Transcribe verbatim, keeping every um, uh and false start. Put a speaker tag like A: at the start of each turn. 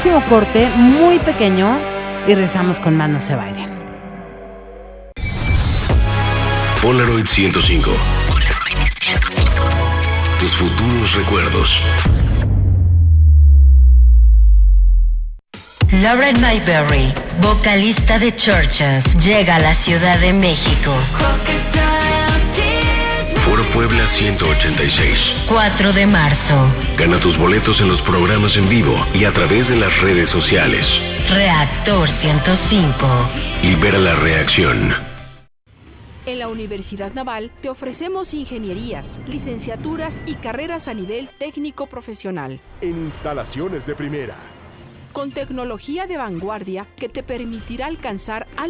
A: próximo corte muy pequeño y regresamos con más No se bailen.
B: Polaroid ciento cinco. Tus futuros recuerdos.
C: Lauren Mayberry, vocalista de Churches, llega a la Ciudad de México.
B: Foro Puebla ciento ochenta y seis.
C: cuatro de marzo.
B: Gana tus boletos en los programas en vivo y a través de las redes sociales.
C: Reactor ciento cinco.
B: Libera la reacción.
D: En la Universidad Naval te ofrecemos ingenierías, licenciaturas y carreras a nivel técnico profesional.
E: En instalaciones de primera.
D: Con tecnología de vanguardia que te permitirá alcanzar